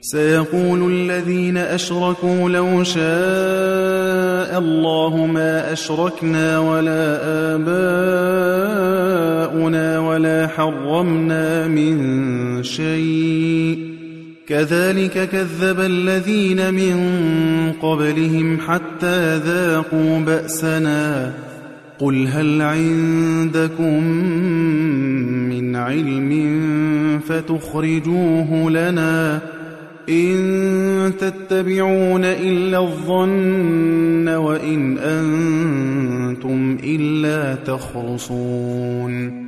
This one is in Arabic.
سيقول الذين أشركوا لو شاء الله ما أشركنا ولا آباؤنا ولا حرمنا من شيء كذلك كذب الذين من قبلهم حتى ذاقوا بأسنا قل هل عندكم من علم فتخرجوه لنا إن تتبعون إلا الظن وإن أنتم إلا تخرصون